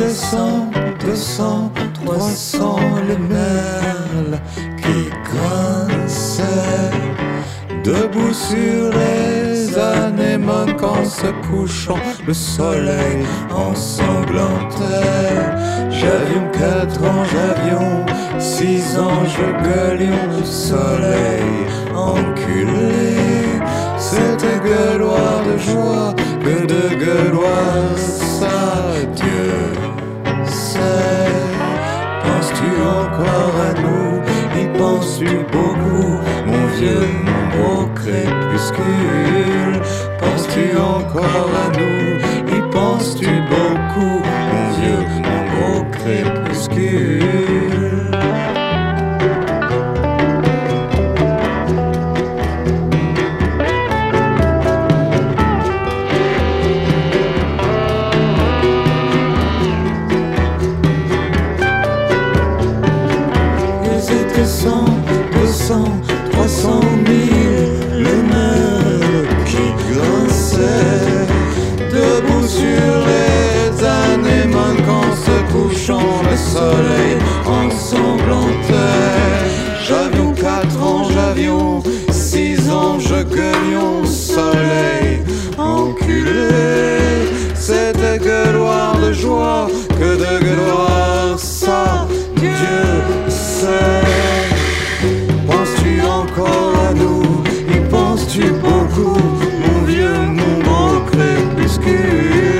100, 200, 300, les merles qui grinçaient debout sur les anémones qu'en se couchant le soleil ensanglantait. J'avions 4 ans, j'avions 6 ans, je gueulions le soleil enculé. C'était gueuloir de joie que de gueuloir, ça Dieu sait. Penses-tu encore à nous? Y penses-tu beaucoup, mon vieux, mon beau crépuscule? Penses-tu encore à nous? Y penses-tu beaucoup, mon vieux, mon beau crépuscule? C'était 100, 200, 300 000, les merles qui grinçaient debout sur les anémones qu'en se couchant le soleil ensanglantait. J'avions 4 ans, j'avions 6 ans, je gueulions soleil enculé. C'était gueuloir de joie que de gueuloir, ça Dieu sait. Penses-tu encore à nous? Y penses-tu beaucoup, mon vieux, mon beau crépuscule?